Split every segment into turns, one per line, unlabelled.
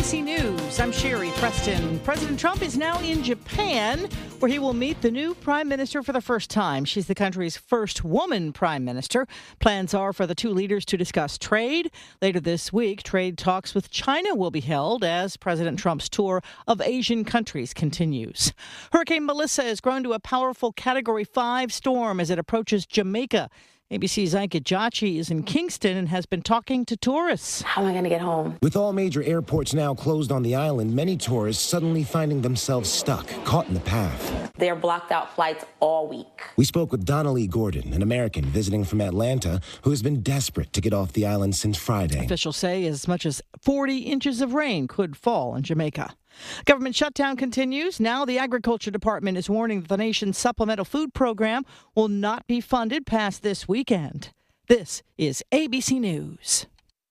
ABC News, I'm Sherry Preston. President Trump is now in Japan, where he will meet the new prime minister for the first time. She's the country's first woman prime minister. Plans are for the two leaders to discuss trade. Later this week, trade talks with China will be held as President Trump's tour of Asian countries continues. Hurricane Melissa has grown to a powerful Category 5 storm as it approaches Jamaica. ABC's Ike Ejachi is in Kingston and has been talking to tourists.
How am I going to get home?
With all major airports now closed on the island, many tourists suddenly finding themselves stuck, caught in the path.
They are blocked out flights all week.
We spoke with Donnelly Gordon, an American visiting from Atlanta, who has been desperate to get off the island since Friday.
Officials say as much as 40 inches of rain could fall in Jamaica. Government shutdown continues. Now the Agriculture Department is warning that the nation's supplemental food program will not be funded past this weekend. This is ABC News.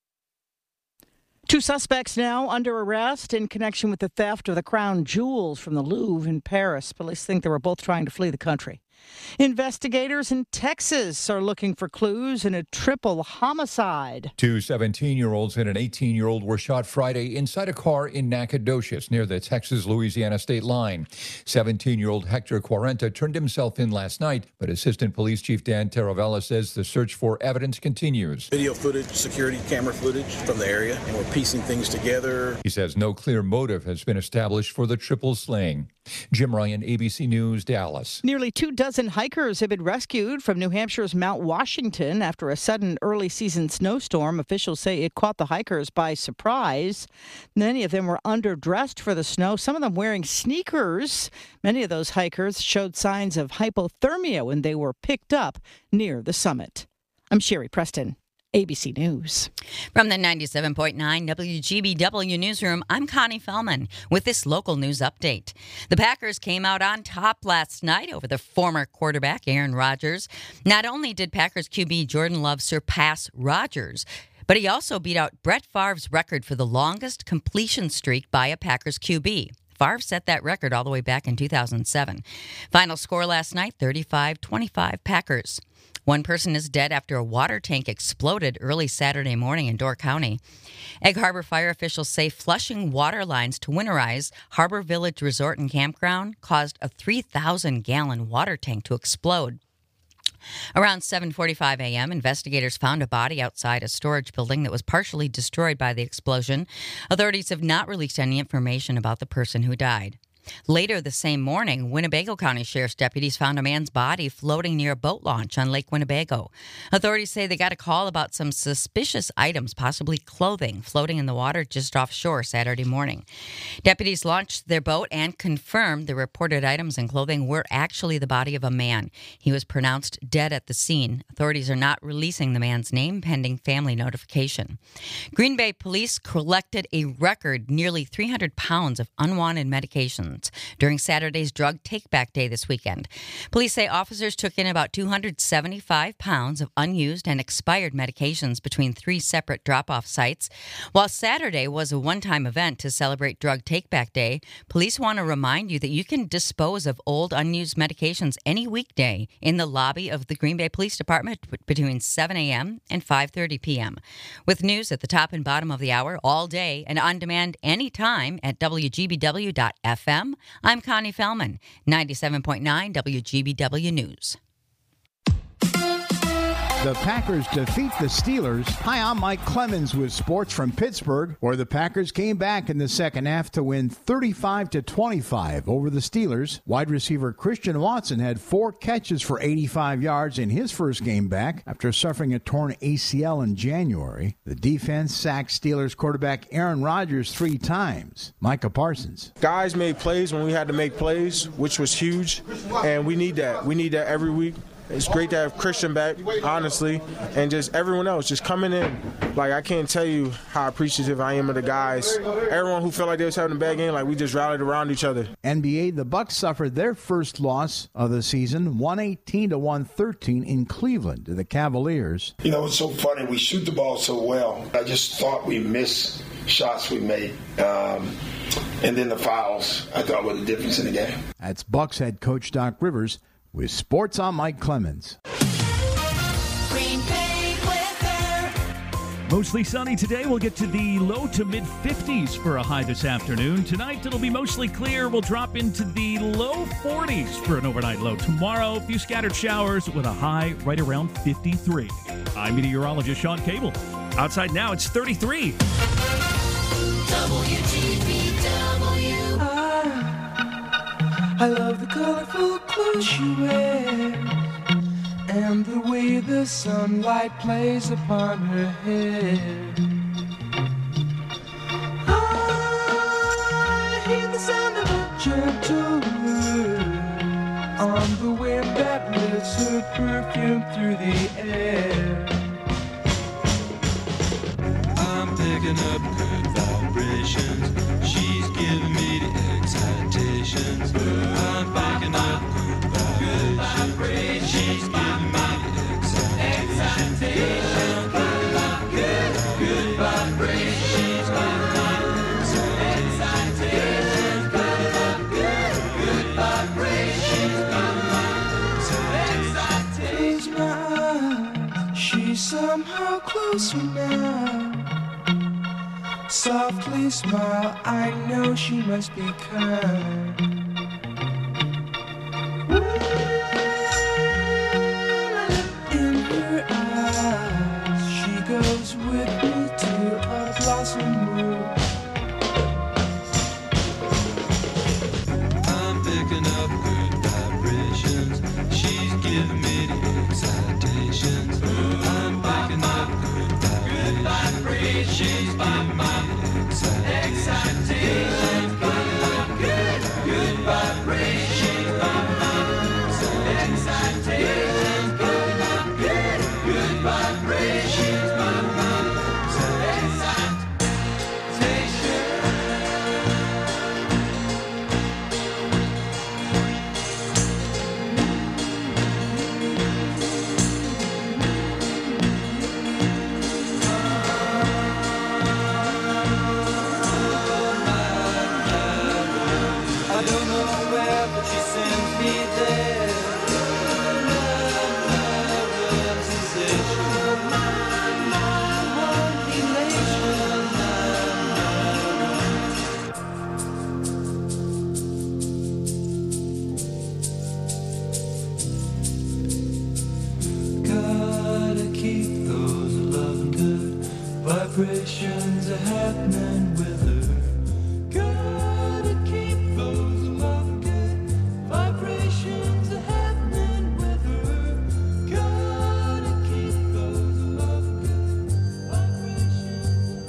Two suspects now under arrest in connection with the theft of the crown jewels from the Louvre in Paris. Police think they were both trying to flee the country. Investigators in Texas are looking for clues in a triple homicide.
Two 17-year-olds and an 18-year-old were shot Friday inside a car in Nacogdoches near the Texas-Louisiana state line. 17-year-old Hector Quarenta turned himself in last night, but Assistant Police Chief Dan Taravella says the search for evidence continues.
Video footage, security camera footage from the area, and we're piecing things together.
He says no clear motive has been established for the triple slaying. Jim Ryan, ABC News, Dallas.
Nearly 24 hikers have been rescued from New Hampshire's Mount Washington after a sudden early season snowstorm. Officials say it caught the hikers by surprise. Many of them were underdressed for the snow, some of them wearing sneakers. Many of those hikers showed signs of hypothermia when they were picked up near the summit. I'm Sherry Preston, ABC News.
From the 97.9 WGBW Newsroom, I'm Connie Fellman with this local news update. The Packers came out on top last night over the former quarterback Aaron Rodgers. Not only did Packers QB Jordan Love surpass Rodgers, but he also beat out Brett Favre's record for the longest completion streak by a Packers QB. Favre set that record all the way back in 2007. Final score last night, 35-25 Packers. One person is dead after a water tank exploded early Saturday morning in Door County. Egg Harbor fire officials say flushing water lines to winterize Harbor Village Resort and Campground caused a 3,000-gallon water tank to explode. Around 7:45 a.m., investigators found a body outside a storage building that was partially destroyed by the explosion. Authorities have not released any information about the person who died. Later the same morning, Winnebago County Sheriff's deputies found a man's body floating near a boat launch on Lake Winnebago. Authorities say they got a call about some suspicious items, possibly clothing, floating in the water just offshore Saturday morning. Deputies launched their boat and confirmed the reported items and clothing were actually the body of a man. He was pronounced dead at the scene. Authorities are not releasing the man's name pending family notification. Green Bay police collected a record nearly 300 pounds of unwanted medications during Saturday's drug take-back day this weekend. Police say officers took in about 275 pounds of unused and expired medications between three separate drop-off sites. While Saturday was a one-time event to celebrate Drug Take-Back Day, police want to remind you that you can dispose of old, unused medications any weekday in the lobby of the Green Bay Police Department between 7 a.m. and 5:30 p.m. With news at the top and bottom of the hour all day and on demand anytime at WGBW.FM. I'm Connie Fellman, 97.9 WGBW News.
The Packers defeat the Steelers. Hi, I'm Mike Clemens with sports from Pittsburgh, where the Packers came back in the second half to win 35-25 over the Steelers. Wide receiver Christian Watson had 4 catches for 85 yards in his first game back after suffering a torn ACL in January. The defense sacked Steelers quarterback Aaron Rodgers 3 times. Micah Parsons.
Guys made plays when we had to make plays, which was huge, and we need that. We need that every week. It's great to have Christian back, honestly, and just everyone else just coming in. Like, I can't tell you how appreciative I am of the guys. Everyone who felt like they was having a bad game, like, we just rallied around each other.
NBA, the Bucks suffered their first loss of the season, 118-113 in Cleveland to the Cavaliers.
You know, it's so funny. We shoot the ball so well. I just thought we missed shots we made. And then the fouls, I thought, were the difference in the game.
That's Bucks head coach Doc Rivers. With sports, I'm Mike Clemens.
Green Bay weather. Mostly sunny today. We'll get to the low to mid 50s for a high this afternoon. Tonight, it'll be mostly clear. We'll drop into the low 40s for an overnight low. Tomorrow, a few scattered showers with a high right around 53. I'm meteorologist Sean Cable. Outside now, it's 33.
WGBW. I love the colorful clothes she wears and the way the sunlight plays upon her hair. I hear the sound of a gentle word on the wind that lifts her perfume through the air. I'm picking up good vibrations. She's giving me the excitations. I'm picking up good vibrations. She's giving me the excitations. Good vibrations. She's giving me the excitations. Good vibrations. Close my eyes. She's somehow closer now. Softly smile, I know she must be kind. In her eyes, she goes with me to a blossom room. I'm picking up good vibrations. She's giving me the excitations. I'm picking up good vibrations. She's giving me excitations. Good vibrations. Excitations. Good vibrations. Gotta keep those loving good vibrations are happening with her. Gotta keep those loving good vibrations are happening with her. Gotta keep those loving good vibrations.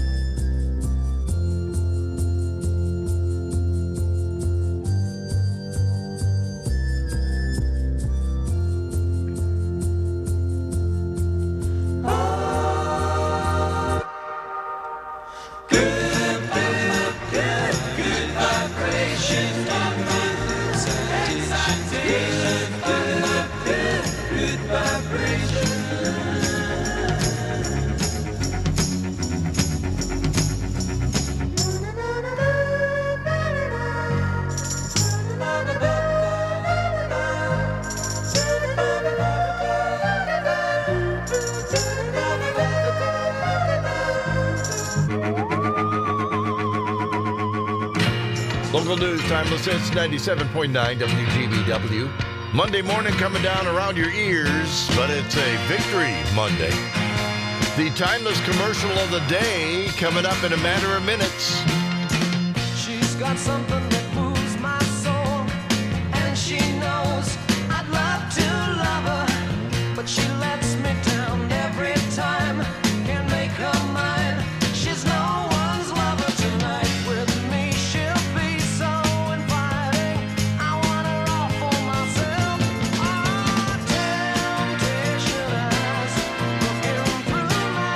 Local news, Timeless Hits 97.9 WGBW. Monday morning coming down around your ears, but it's a Victory Monday. The Timeless commercial of the day coming up in a matter of minutes.
She's got something that moves my soul, and she knows I'd love to love her, but she lets me down every time. Can't make her mine. She's no one's lover tonight. With me, she'll be so inviting. I want her all for myself. Oh, temptation eyes looking through my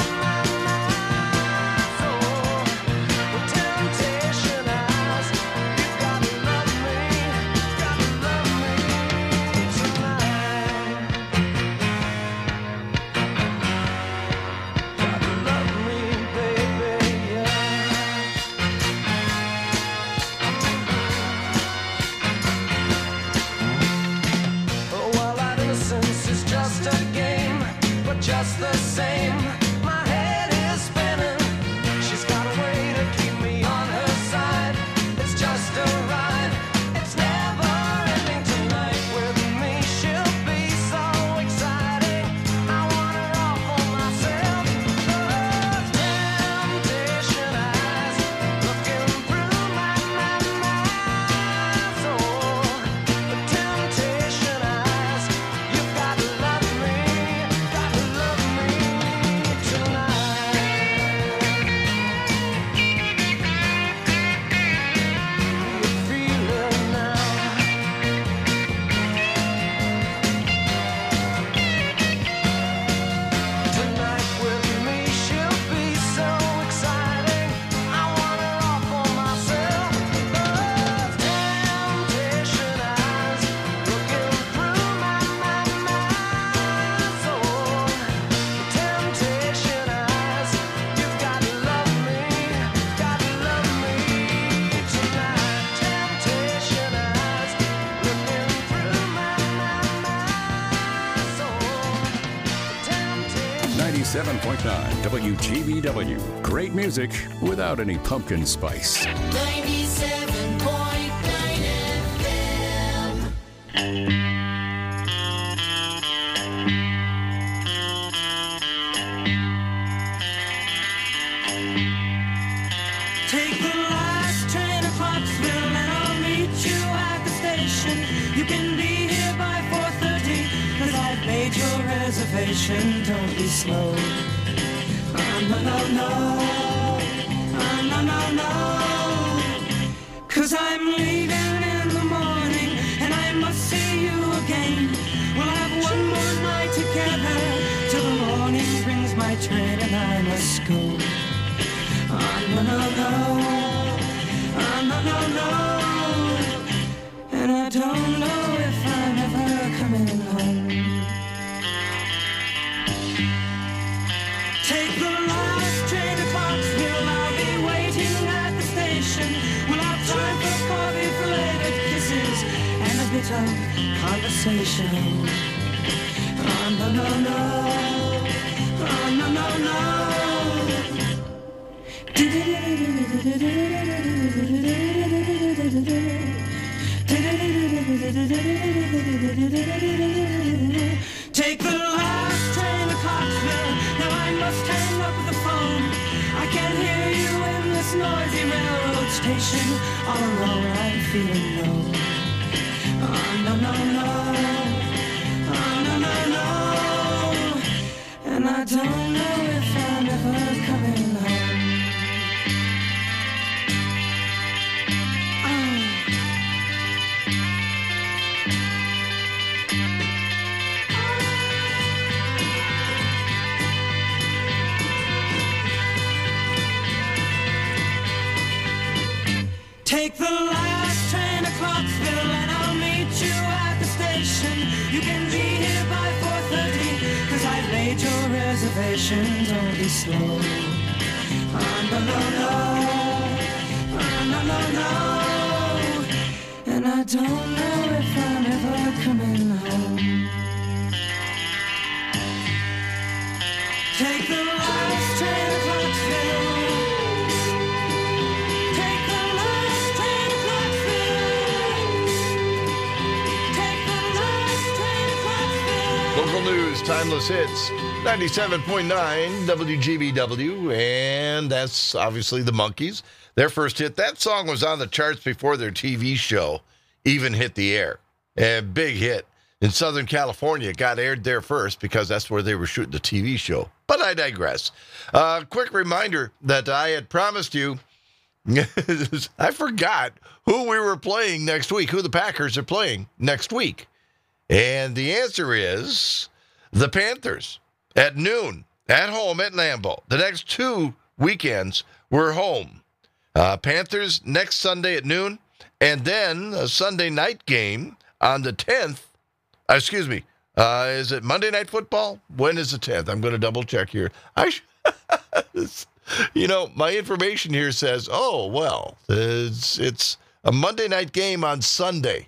soul. Temptation eyes, you gotta love me tonight.
97.9 WGBW. Great music without any pumpkin spice.
97.9 FM.
Take the last train to Clarksville and I'll meet you at the station. You can be here by 4:30 'cause I've made your reservation. Don't be slow. No, no, no. No, no, no. 'Cause I'm leaving in the morning and I must see you again. We'll have one more night together till the morning brings my train and I must go. No, no, no. No, no, no. And I don't know if I'm ever coming home. Take the last train to Clarksville. I'll be waiting at the station. We'll have time for coffee-flavored kisses and a bit of conversation. No, no, no. No, no, no. Take the last train to Clarksville. Now I must hang up the phone. I can't hear you in this noisy railroad station. All alone I'm feeling low. No, no, no. No, no, no. And I don't know if I'm ever coming home. Take the last train to Clarksville and I'll meet you at the station. You can be here by 4:30 'cause I've made your reservation. Don't be slow. No, no, no. No, no, no. And I don't know if I'm ever coming home. Take the last train to Clarksville.
Local news, timeless hits, 97.9 WGBW, and that's obviously the Monkees. Their first hit, that song was on the charts before their TV show even hit the air. A big hit. In Southern California, it got aired there first because that's where they were shooting the TV show. But I digress. Quick reminder that I had promised you, I forgot who we were playing next week, who the Packers are playing next week. And the answer is the Panthers at noon at home at Lambeau. The next 2 weekends we're home. Panthers next Sunday at noon, and then a Sunday night game on the 10th. Is it Monday Night Football? When is the 10th? I'm going to double check here. My information here says, it's a Monday night game on Sunday.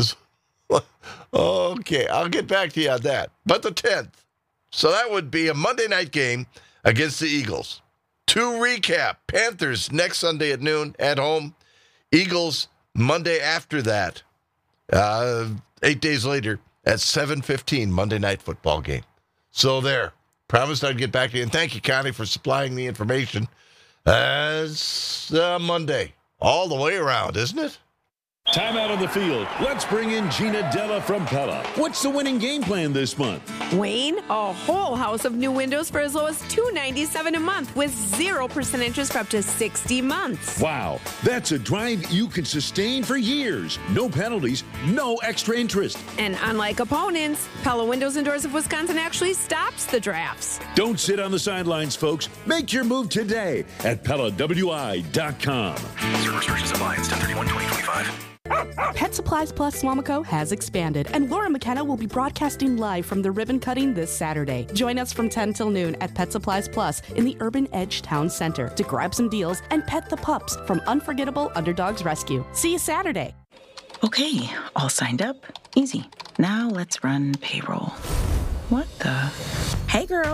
Okay, I'll get back to you on that. But the 10th. So that would be a Monday night game against the Eagles. To recap, Panthers next Sunday at noon at home. Eagles Monday after that. 8 days later at 7:15 Monday Night Football game. So there. Promised I'd get back to you. And thank you, Connie, for supplying the information. It's Monday. All the way around, isn't it?
Time out on the field. Let's bring in Gina Della from Pella. What's the winning game plan this month?
Wayne, a whole house of new windows for as low as $297 a month with 0% interest for up to 60 months.
Wow, that's a drive you can sustain for years. No penalties, no extra interest.
And unlike opponents, Pella Windows and Doors of Wisconsin actually stops the drafts.
Don't sit on the sidelines, folks. Make your move today at PellaWI.com.
Zero restrictions apply. It's 10/31/2025.
Pet Supplies Plus Swamico has expanded, and Laura McKenna will be broadcasting live from the ribbon cutting this Saturday. Join us from 10 till noon at Pet Supplies Plus in the Urban Edge Town Center to grab some deals and pet the pups from Unforgettable Underdogs Rescue. See you Saturday.
Okay, all signed up. Easy. Now let's run payroll. What the? Hey, girl.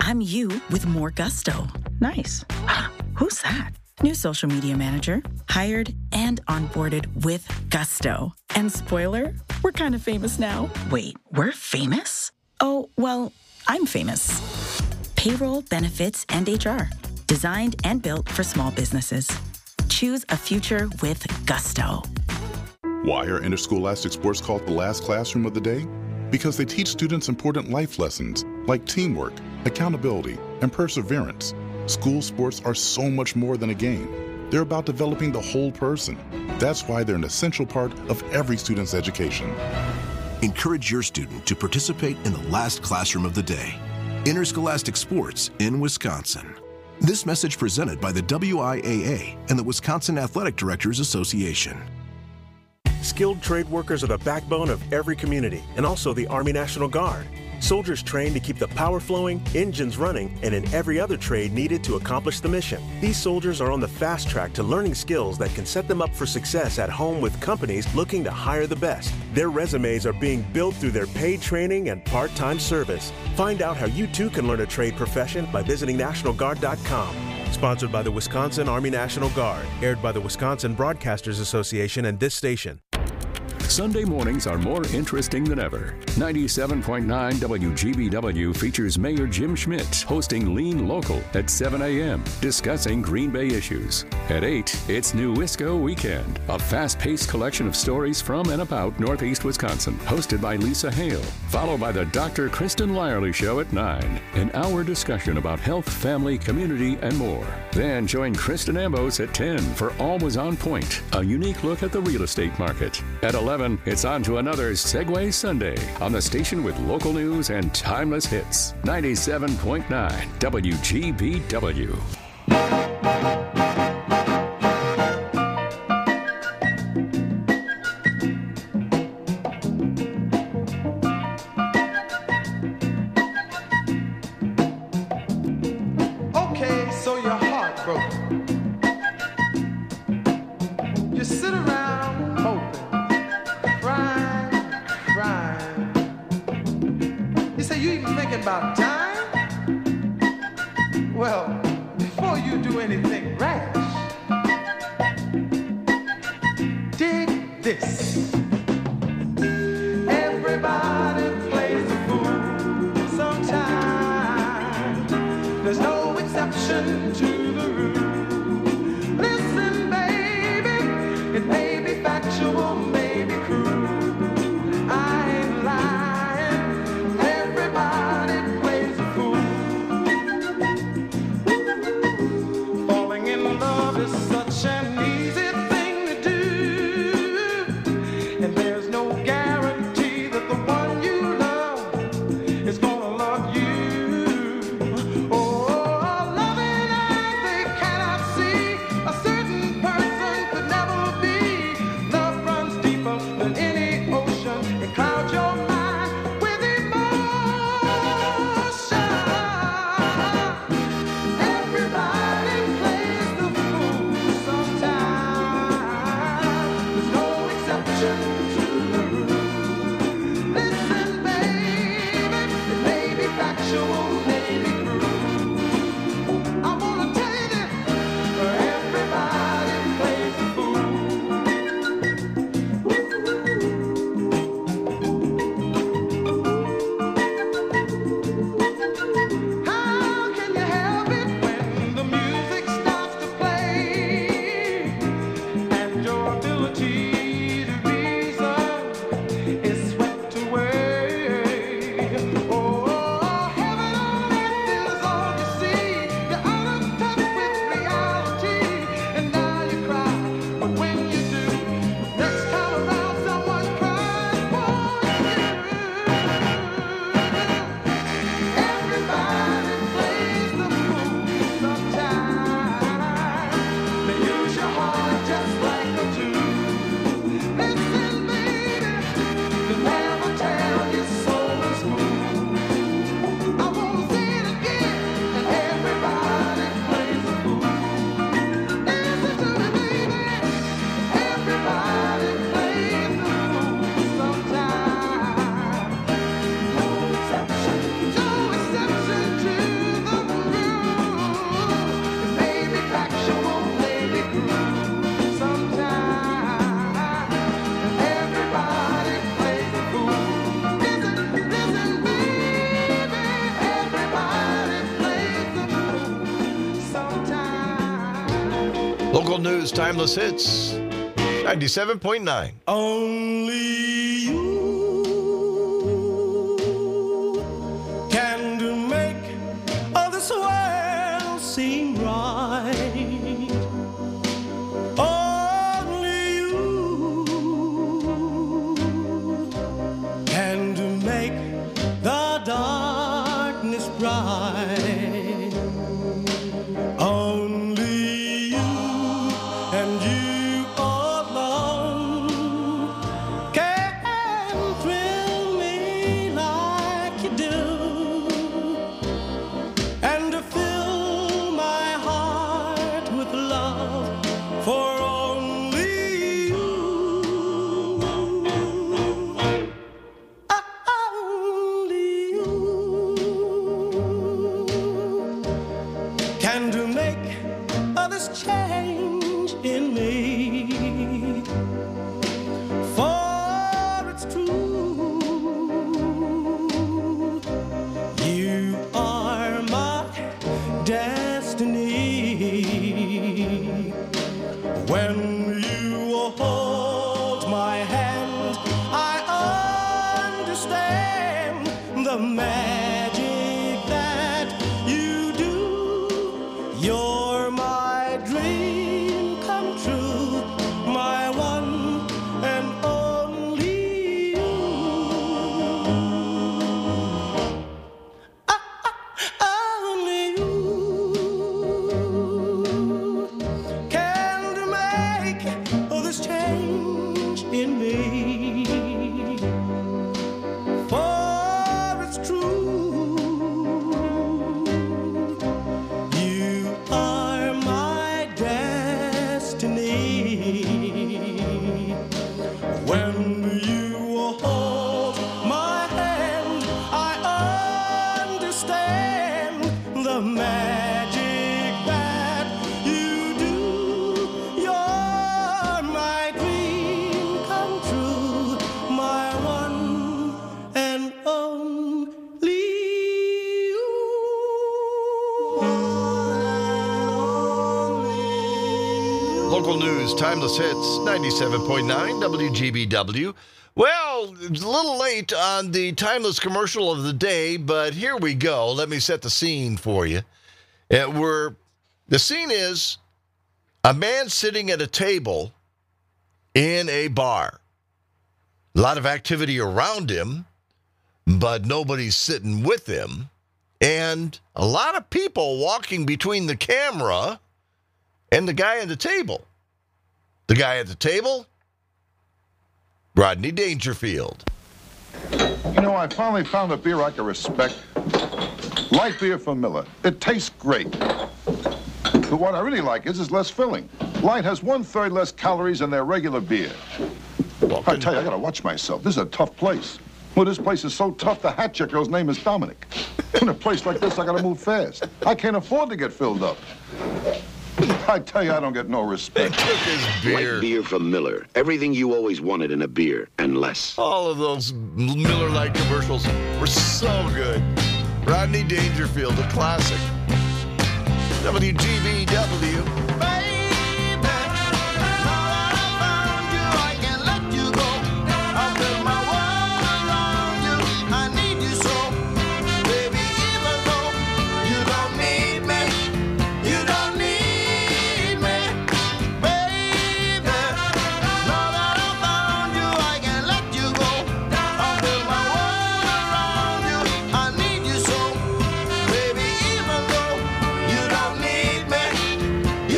I'm you with more gusto. Nice. Who's that? New social media manager, hired and onboarded with gusto. And spoiler, we're kind of famous now. Wait, we're famous? Oh, well, I'm famous. Payroll, benefits, and HR. Designed and built for small businesses. Choose a future with gusto.
Why are interscholastic sports called the last classroom of the day? Because they teach students important life lessons like teamwork, accountability, and perseverance. School sports are so much more than a game. They're about developing the whole person. That's why they're an essential part of every student's education.
Encourage your student to participate in the last classroom of the day. Interscholastic sports in Wisconsin. This message presented by the WIAA and the Wisconsin Athletic Directors Association.
Skilled trade workers are the backbone of every community and also the Army National Guard. Soldiers trained to keep the power flowing, engines running, and in every other trade needed to accomplish the mission. These soldiers are on the fast track to learning skills that can set them up for success at home with companies looking to hire the best. Their resumes are being built through their paid training and part-time service. Find out how you too can learn a trade profession by visiting NationalGuard.com. Sponsored by the Wisconsin Army National Guard. Aired by the Wisconsin Broadcasters Association and this station.
Sunday mornings are more interesting than ever. 97.9 WGBW features Mayor Jim Schmidt hosting Lean Local at 7 a.m., discussing Green Bay issues. At 8, it's New Wisco Weekend, a fast-paced collection of stories from and about Northeast Wisconsin, hosted by Lisa Hale, followed by the Dr. Kristen Lyerly Show at 9, an hour discussion about health, family, community, and more. Then join Kristen Ambos at 10 for Always On Point, a unique look at the real estate market. At 11, it's on to another Segway Sunday on the station with local news and timeless hits. 97.9 WGBW.
Okay, so you're heartbroken. You sit around hoping. Crying. You say you even thinking about time? Well, before you do anything rash, dig this. Everybody plays the fool sometimes. There's no exception to the rule. Listen, baby, it may be factual, may be cruel. Can
Local news, timeless hits, 97.9.
Only you can make this world seem right. Only you can make the darkness bright. Only you and you alone can thrill me like you do, and to fill my heart with love for only you. Only you can make this change in me. For it's true, you are my destiny. When you hold my hand, I understand the magic that you do. You're my dream come true, my one and only you. Only you can make this change in me. For it's true, you are my destiny. When you hold my hand, I understand the magic that you do. You're my dream come true, my one and only you.
Local news, timeless hits, 97.9 WGBW. Well, it's a little late on the timeless commercial of the day, but here we go. Let me set the scene for you. The scene is a man sitting at a table in a bar. A lot of activity around him, but nobody's sitting with him. And a lot of people walking between the camera and the guy at the table. The guy at the table, Rodney Dangerfield.
You know, I finally found a beer I can respect. Light beer from Miller. It tastes great. But what I really like is it's less filling. Light has 1/3 less calories than their regular beer. I tell you, I gotta watch myself. This is a tough place. Well, this place is so tough, the hat check girl's name is Dominic. In a place like this, I gotta move fast. I can't afford to get filled up. I tell you, I don't get no respect.
Light beer from Miller. Everything you always wanted in a beer, and less.
All of those Miller Lite commercials were so good. Rodney Dangerfield, a classic. WGBW.
You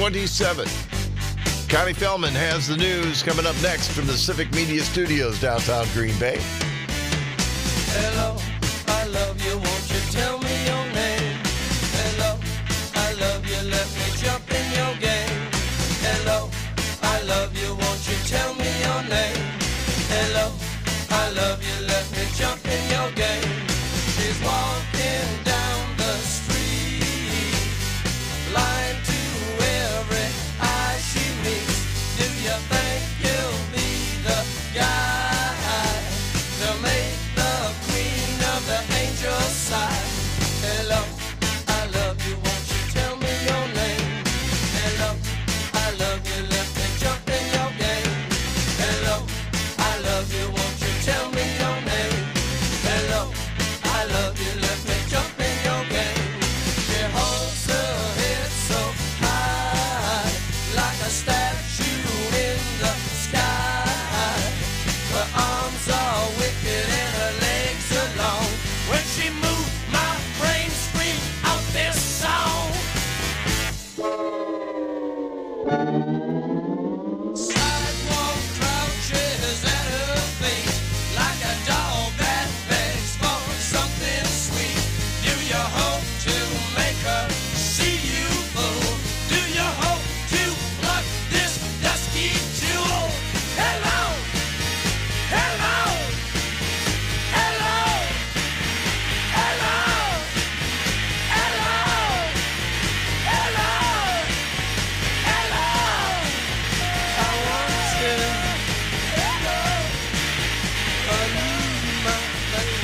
27. Connie Fellman has the news coming up next from the Civic Media Studios, downtown Green Bay.
Hello, I love you, won't you tell me your name? Hello, I love you, let me jump in your game. Hello, I love you, won't you tell me your name? Hello, I love you, let me jump in your game. She's walking down the street, blind to every eye she meets. Do you think you'll be the guy to make the queen of the angels sigh? Hello, I love you, won't you tell me your name? Hello, I love you, let me jump in your game. Hello, I love you, won't you tell me your name? Hello, I love you, let me jump in your game. She holds her head so high, like a statue in the sky. Her arms are wicked and her legs are long. When she moves, my brain screams out this song. Sidewalk crouches at her feet, like a dog that begs for something sweet. Do you hope to make her see you, fool? Do you hope to pluck this dusky jewel? Hello, hello, hello, hello, hello, hello, hello. I want you, hello, I need my baby.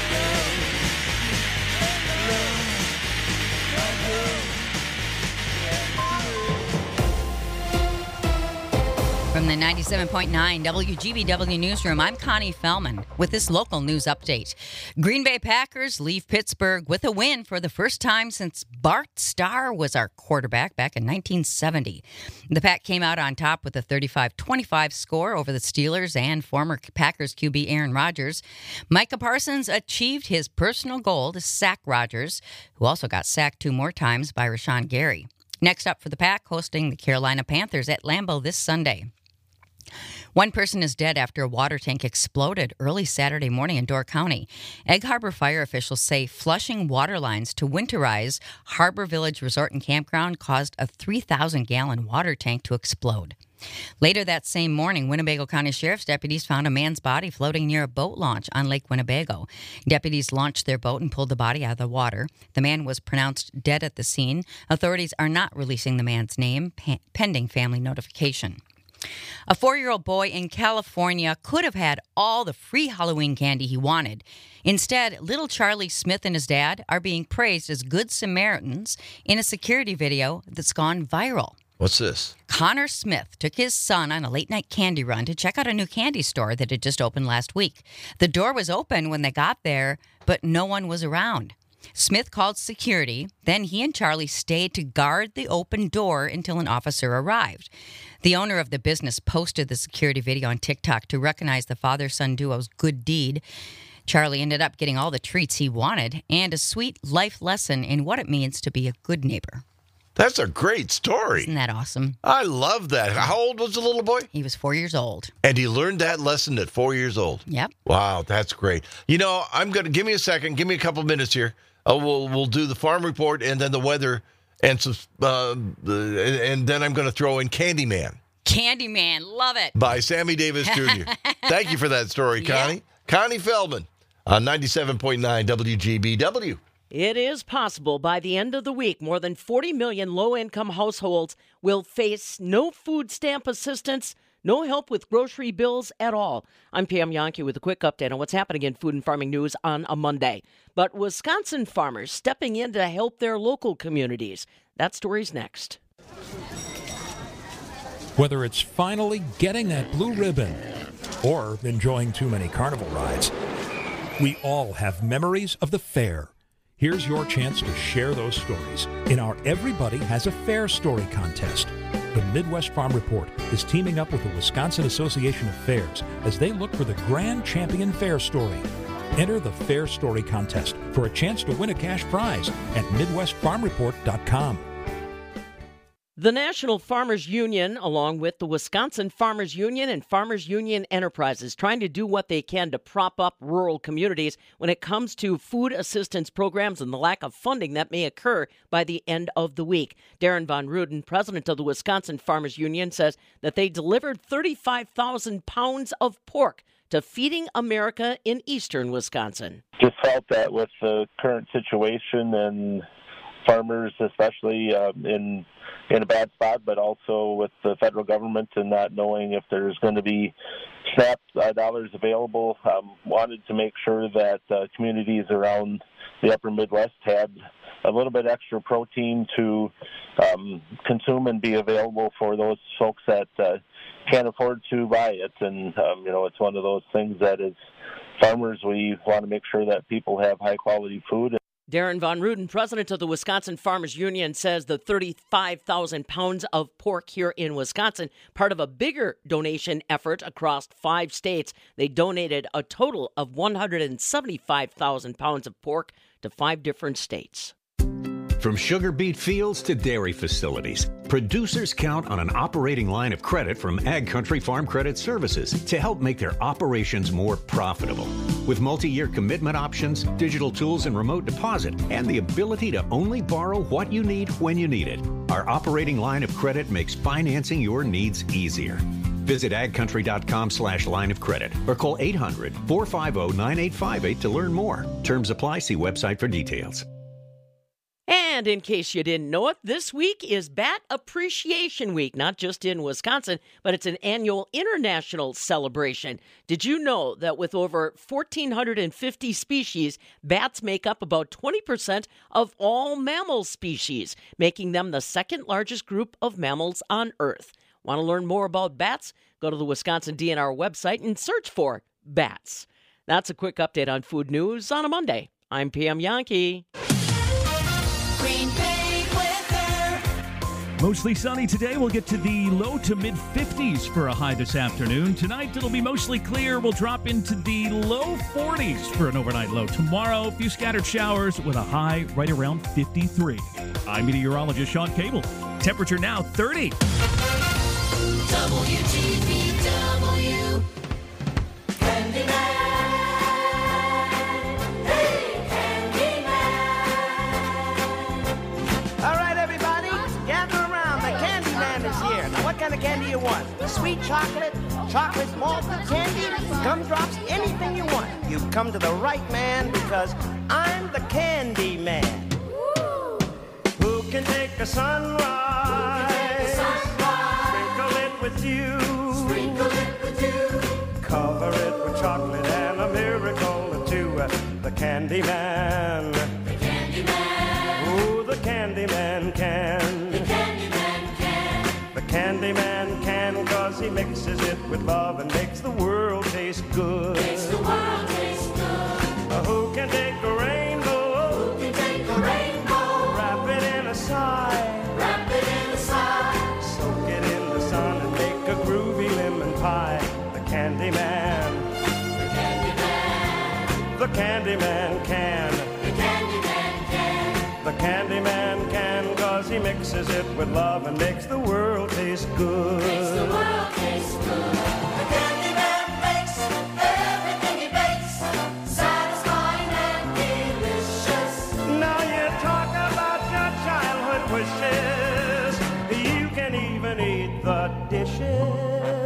From the 97.9 WGBW Newsroom, I'm Connie Fellman with this local news update. Green Bay Packers leave Pittsburgh with a win for the first time since Bart Starr was our quarterback back in 1970. The Pack came out on top with a 35-25 score over the Steelers and former Packers QB Aaron Rodgers. Micah Parsons achieved his personal goal to sack Rodgers, who also got sacked 2 more times by Rashawn Gary. Next up for the Pack, hosting the Carolina Panthers at Lambeau this Sunday. One person is dead after a water tank exploded early Saturday morning in Door County. Egg Harbor fire officials say flushing water lines to winterize Harbor Village Resort and Campground caused a 3,000-gallon water tank to explode. Later that same morning, Winnebago County Sheriff's deputies found a man's body floating near a boat launch on Lake Winnebago. Deputies launched their boat and pulled the body out of the water. The man was pronounced dead at the scene. Authorities are not releasing the man's name, pending family notification. A 4-year-old boy in California could have had all the free Halloween candy he wanted. Instead, little Charlie Smith and his dad are being praised as good Samaritans in a security video that's gone viral.
What's this?
Connor Smith took his son on a late-night candy run to check out a new candy store that had just opened last week. The door was open when they got there, but no one was around. Smith called security. Then he and Charlie stayed to guard the open door until an officer arrived. The owner of the business posted the security video on TikTok to recognize the father-son duo's good deed. Charlie ended up getting all the treats he wanted and a sweet life lesson in what it means to be a good neighbor.
That's a great story.
Isn't that awesome?
I love that. How old was the little boy?
He was 4 years old.
And he learned that lesson at 4 years old?
Yep.
Wow, that's great. You know, I'm going to, give me a second, give me a couple minutes here. We'll do the farm report and then the weather, and then I'm going to throw in Candyman.
Candyman, love it.
By Sammy Davis Jr. Thank you for that story, Connie. Yeah. Connie Feldman on 97.9 WGBW.
It is possible by the end of the week, more than 40 million low-income households will face no food stamp assistance, no help with grocery bills at all. I'm Pam Yonke with a quick update on what's happening in food and farming news on a Monday. But Wisconsin farmers stepping in to help their local communities. That story's next.
Whether it's finally getting that blue ribbon or enjoying too many carnival rides, we all have memories of the fair. Here's your chance to share those stories in our Everybody Has a Fair Story contest. The Midwest Farm Report is teaming up with the Wisconsin Association of Fairs as they look for the Grand Champion Fair Story. Enter the Fair Story contest for a chance to win a cash prize at MidwestFarmReport.com.
The National Farmers Union, along with the Wisconsin Farmers Union and Farmers Union Enterprises, trying to do what they can to prop up rural communities when it comes to food assistance programs and the lack of funding that may occur by the end of the week. Darren Von Ruden, president of the Wisconsin Farmers Union, says that they delivered 35,000 pounds of pork to Feeding America in eastern Wisconsin.
Just felt that with the current situation and farmers, especially in a bad spot, but also with the federal government and not knowing if there's going to be SNAP dollars available, wanted to make sure that communities around the upper Midwest had a little bit extra protein to consume and be available for those folks that can't afford to buy it. And, it's one of those things that as farmers, we want to make sure that people have high-quality food.
Darren Von Ruden, president of the Wisconsin Farmers Union, says the 35,000 pounds of pork here in Wisconsin, part of a bigger donation effort across 5 states. They donated a total of 175,000 pounds of pork to 5 different states.
From sugar beet fields to dairy facilities, producers count on an operating line of credit from Ag Country Farm Credit Services to help make their operations more profitable. With multi-year commitment options, digital tools and remote deposit, and the ability to only borrow what you need when you need it, our operating line of credit makes financing your needs easier. Visit agcountry.com/line of credit or call 800-450-9858 to learn more. Terms apply. See website for details.
And in case you didn't know it, this week is Bat Appreciation Week, not just in Wisconsin, but it's an annual international celebration. Did you know that with over 1,450 species, bats make up about 20% of all mammal species, making them the second largest group of mammals on Earth? Want to learn more about bats? Go to the Wisconsin DNR website and search for bats. That's a quick update on food news on a Monday. I'm Pam Yankee.
Green Bay weather.
Mostly sunny today. We'll get to the low to mid 50s for a high this afternoon. Tonight, it'll be mostly clear. We'll drop into the low 40s for an overnight low. Tomorrow, a few scattered showers with a high right around 53. I'm meteorologist Sean Cable. Temperature now 30.
WGBW. Candyman. Hey, Candyman.
All right, everybody, gather around. The Candyman is here. Now, what kind of candy you want? Sweet chocolate, chocolate malted candy, gumdrops, anything you want. You've come to the right man because I'm the Candyman. Who can take a sunrise? Sprinkle it with you. Cover it with chocolate and a miracle or two. The Candyman. The Candyman. Ooh, the Candyman can. The Candyman can. The Candyman can, 'cause he mixes it with love and makes the world taste good.
Makes the world taste good.
Who can take a rainbow?
Who can take a rainbow?
Wrap it in a sigh.
Wrap it in a sigh.
Soak it in the sun and make a groovy lemon pie. The Candyman.
The Candyman.
The Candyman can.
The Candyman can.
The Candyman can, 'cause he mixes it with love and makes the world taste good.
Makes the world taste good. The Candyman makes everything he bakes satisfying and delicious.
Now you talk about your childhood wishes. You can even eat the dishes.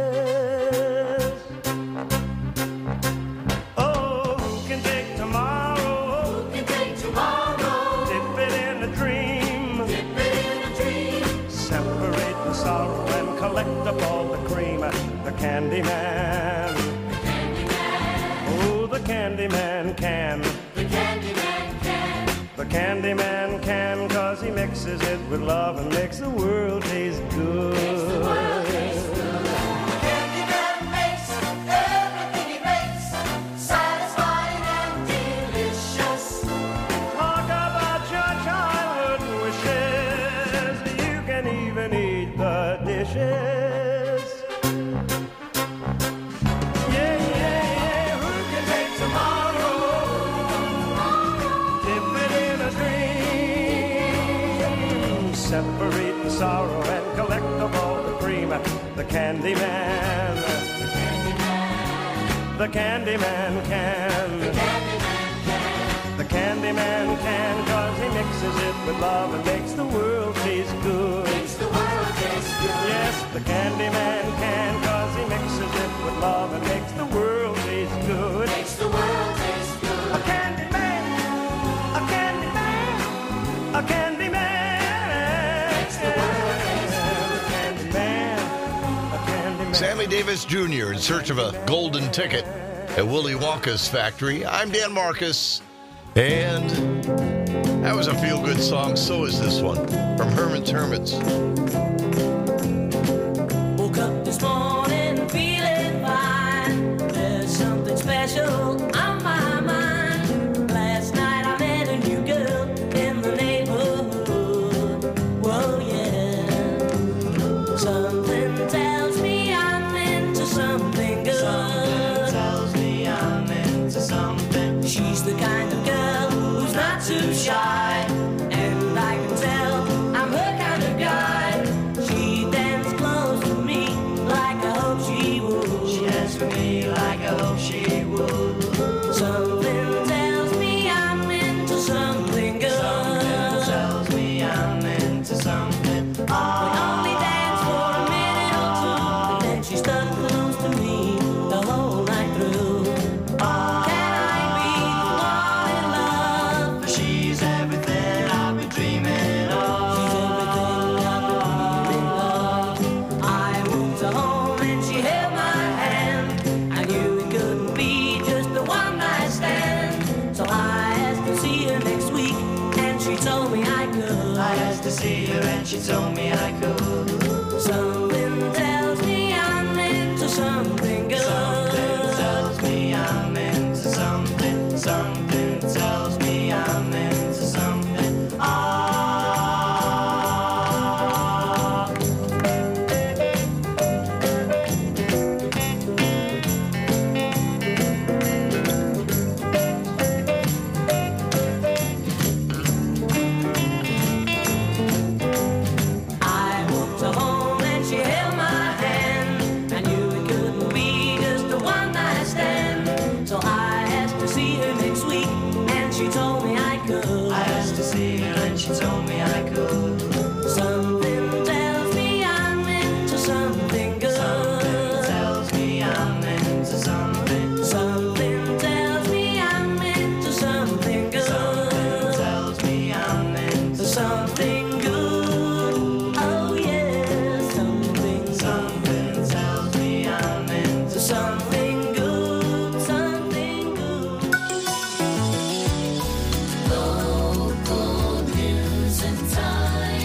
Oh, who can take tomorrow?
Who can take tomorrow?
Dip it in a dream.
Dip it in a dream.
Separate the sorrow and collect up all the cream. The Candyman.
The Candyman.
Oh, the Candyman can.
The Candyman can.
The Candyman can, 'cause he mixes it with love and makes the world taste good.
Makes the world taste good. The Candyman makes everything he makes satisfying and delicious.
Talk about your childhood wishes. You can even eat the dishes. Yeah, yeah, yeah. Who can take tomorrow? Dip it in a dream. Separate the sorrow and collect all the cream. The candy man. The candy man can. The candy man can, 'cause he mixes it with love and makes the world taste good. Yes, the candy man can, 'cause he mixes it with love and makes the world taste good. A candy man, a candy man, a candy man. A candy man, a candy man.
Sammy Davis Jr. in search of a golden ticket at Willy Wonka's factory. I'm Dan Marcus, and that was a feel-good song. So is this one from Herman's Hermits.
Woke up this morning feeling fine. There's something special on my mind. Last night I met a new girl in the neighborhood. Whoa, yeah. Something tells me I'm into something good. Something tells me I'm into something. She's the kind of girl who's not too shy, and I can tell I'm her kind of guy. She danced close to me like I hope she would. She danced with me like I hope she would. Something tells me I'm into something good. Something tells me I'm into something. We only danced for a minute or two, and then she stuck close to me the whole night through. Can I be the one in love? She's everything I've been dreaming of. She's everything I've been dreaming of. I walked her home and she held my hand. I knew it couldn't be just a one-night stand. So I asked to see her next week, and she told me I could. I asked to see her and she told me I could. Something tells me I'm into something good. Something tells me I'm into something. Something tells me I'm into something. I walked her home and she held my hand. I knew it couldn't be just a one-night stand. So I asked to see her next week, and she told me I could. I asked to see her and she told me I could. Something tells me I'm into something good. Something tells me I'm into something. Something tells me I'm into something good. Something tells me I'm into something good. Oh yeah, something tells me I'm into something good. Something good. Local news and time.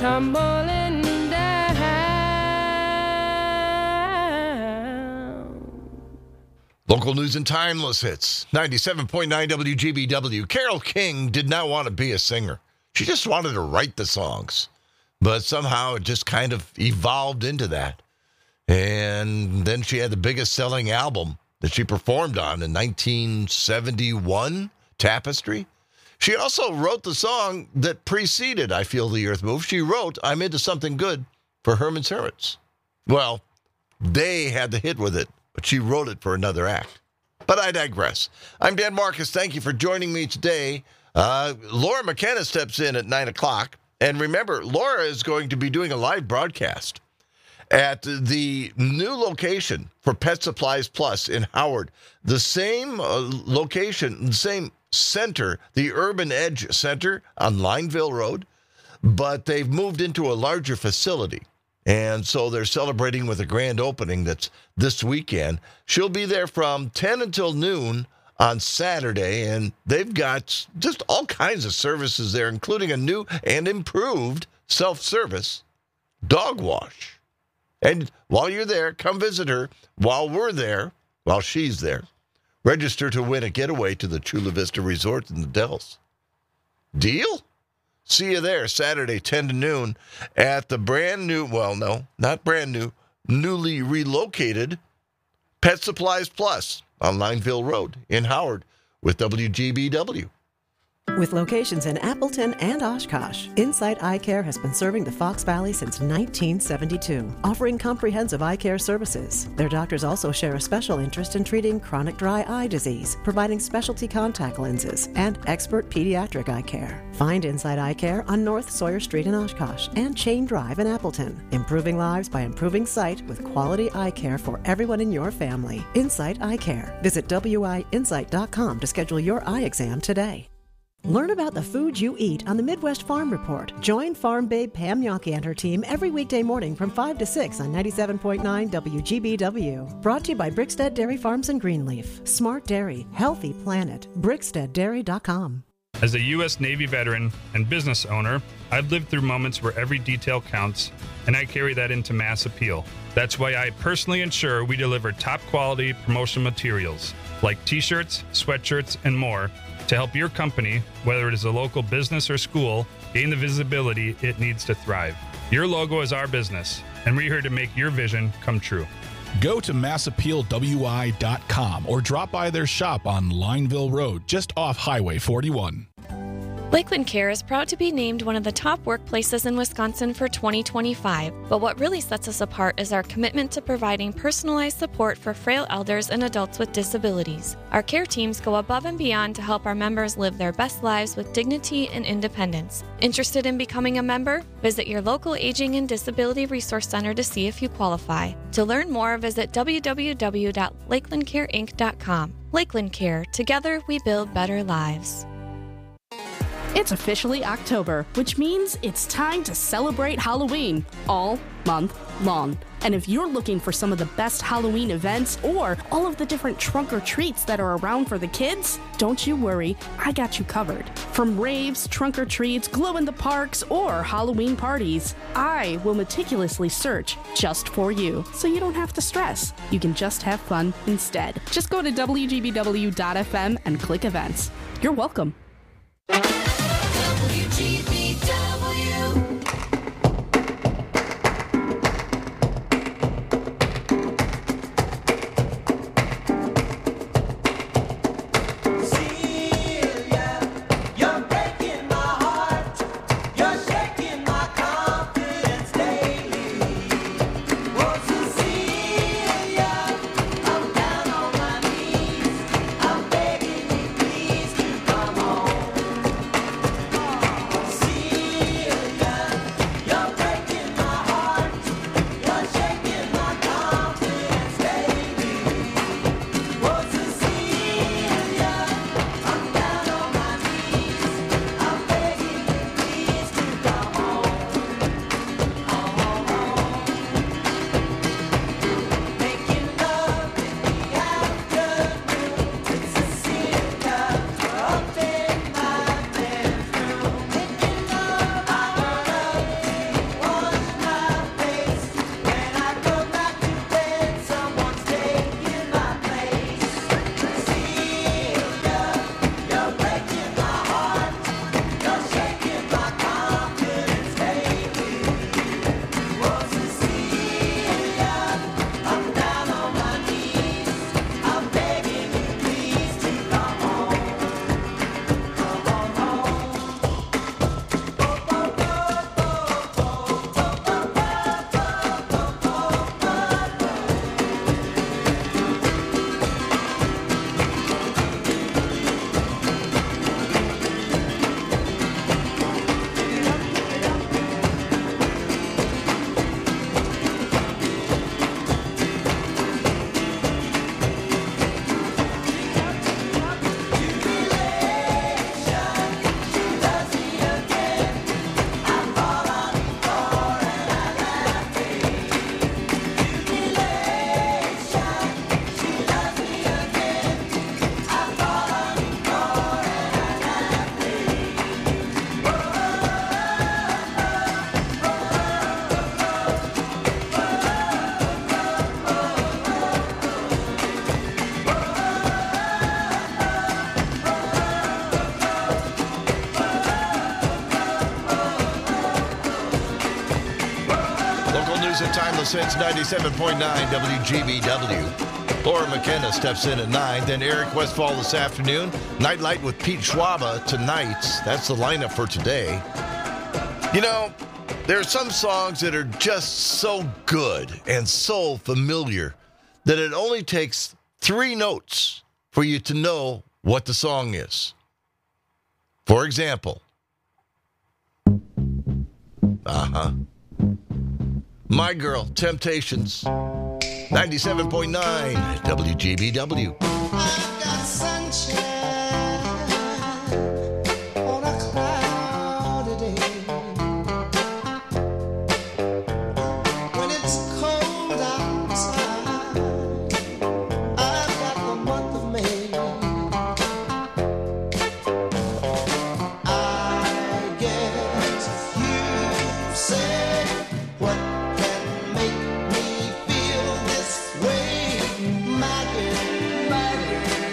tumbling down.
Local news and timeless hits. 97.9 WGBW. Carole King did not want to be a singer. She just wanted to write the songs. But somehow it just kind of evolved into that. And then she had the biggest selling album that she performed on in 1971, Tapestry. She also wrote the song that preceded I Feel the Earth Move. She wrote I'm Into Something Good for Herman's Hermits. Well, they had the hit with it, but she wrote it for another act. But I digress. I'm Dan Marcus. Thank you for joining me today. Laura McKenna steps in at 9 o'clock. And remember, Laura is going to be doing a live broadcast at the new location for Pet Supplies Plus in Howard. The same location, the same center, the Urban Edge Center on Lineville Road, but they've moved into a larger facility. And so they're celebrating with a grand opening that's this weekend. She'll be there from 10 until noon on Saturday, and they've got just all kinds of services there, including a new and improved self-service dog wash. And while you're there, come visit her. While we're there, while she's there, register to win a getaway to the Chula Vista Resort in the Dells. Deal? See you there Saturday, 10 to noon at the brand new, well, no, not brand new, newly relocated Pet Supplies Plus on Lineville Road in Howard with WGBW.
With locations in Appleton and Oshkosh, Insight Eye Care has been serving the Fox Valley since 1972, offering comprehensive eye care services. Their doctors also share a special interest in treating chronic dry eye disease, providing specialty contact lenses, and expert pediatric eye care. Find Insight Eye Care on North Sawyer Street in Oshkosh and Chain Drive in Appleton. Improving lives by improving sight with quality eye care for everyone in your family. Insight Eye Care. Visit WIinsight.com to schedule your eye exam today. Learn about the food you eat on the Midwest Farm Report. Join Farm Babe Pam Yonke and her team every weekday morning from 5 to 6 on 97.9 WGBW. Brought to you by Brickstead Dairy Farms in Greenleaf. Smart Dairy, Healthy Planet. BricksteadDairy.com.
As a U.S. Navy veteran and business owner, I've lived through moments where every detail counts, and I carry that into mass appeal. That's why I personally ensure we deliver top-quality promotional materials like T-shirts, sweatshirts, and more to help your company, whether it is a local business or school, gain the visibility it needs to thrive. Your logo is our business, and we're here to make your vision come true.
Go to massappealwi.com or drop by their shop on Lineville Road, just off Highway 41.
Lakeland Care is proud to be named one of the top workplaces in Wisconsin for 2025. But what really sets us apart is our commitment to providing personalized support for frail elders and adults with disabilities. Our care teams go above and beyond to help our members live their best lives with dignity and independence. Interested in becoming a member? Visit your local Aging and Disability Resource Center to see if you qualify. To learn more, visit www.lakelandcareinc.com. Lakeland Care. Together, we build better lives.
It's officially October, which means it's time to celebrate Halloween all month long. And if you're looking for some of the best Halloween events or all of the different trunk or treats that are around for the kids, don't you worry, I got you covered. From raves, trunk or treats, glow in the parks, or Halloween parties, I will meticulously search just for you, so you don't have to stress. You can just have fun instead. Just go to WGBW.FM and click events. You're welcome.
at Timeless Hits 97.9 WGBW. Laura McKenna steps in at 9. Then Eric Westfall this afternoon. Nightlight with Pete Schwaba tonight. That's the lineup for today. You know, there are some songs that are just so good and so familiar that it only takes 3 notes for you to know what the song is. For example, My Girl, Temptations, 97.9 WGBW.
I've got sunshine on a cloudy day. When it's cold outside, I've got the month of May. I guess you say what can make me feel this way, my girl, my girl.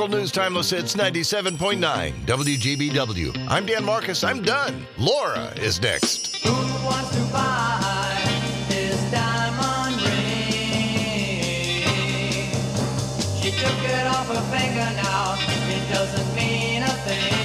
Local News Timeless Hits 97.9 WGBW. I'm Dan Marcus. I'm done. Laura is next.
Who wants to buy this diamond ring? She took it off her finger now. It doesn't mean a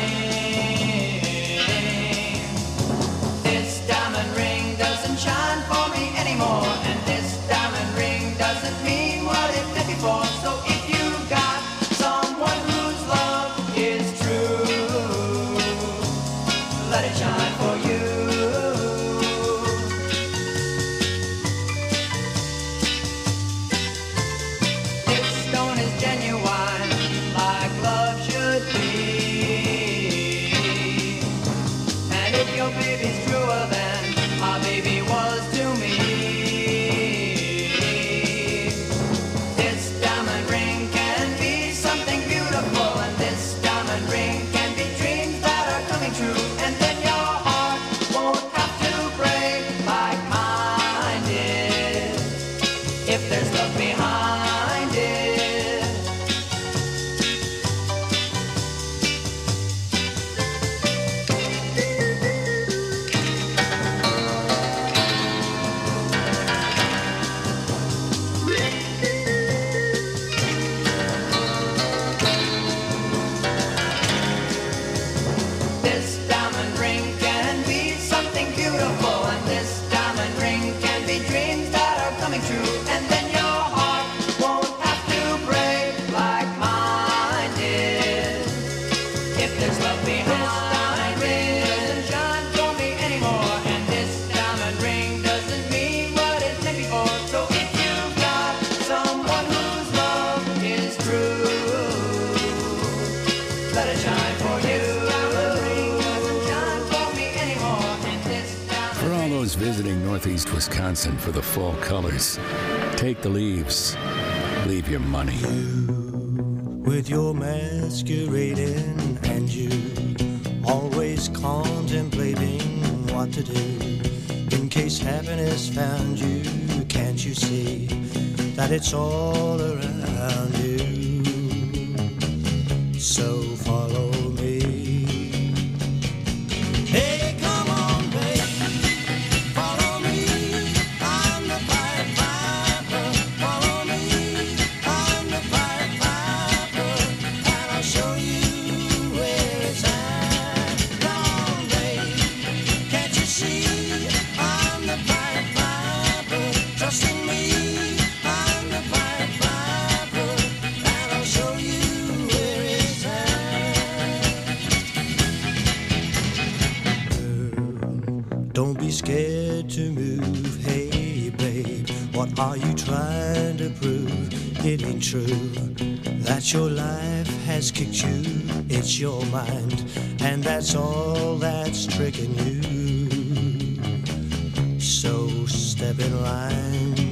thing. This diamond ring doesn't shine for me anymore. And this diamond ring doesn't mean what it did before. So if you got someone whose love is true, let it shine for you. This stone is genuine, like love should be. And if your baby's truer than my baby was to me, this diamond ring can be something beautiful, and this diamond ring can be dreams that are coming true. And then your heart won't have to break like mine did, if there's love behind it. This diamond ring can be something beautiful, and this diamond ring can be dreams that are coming true. And then your heart won't have to break like mine did, if there's love behind it. Doesn't shine for me anymore, and this diamond ring doesn't mean what it meant before. So if you've got someone whose love is true, let it shine for you.
For all those visiting Northeast Wisconsin for the fall colors, take the leaves. Leave your money.
With your masquerading and you always contemplating what to do in case happiness found you. Can't you see that it's all around you? So follow me. Hey, come on, baby, follow me. I'm the Pied Piper. Follow me. I'm the Pied Piper, and I'll show you where it's at. Come on, baby, can't you see? I'm the Pied Piper. Trust in me. I'm the Pied Piper, and I'll show you where it's at. Don't be scared to move. Hey, babe, what are you trying to prove? It ain't true that your life has kicked you. It's your mind, and that's all that's tricking you. So step in line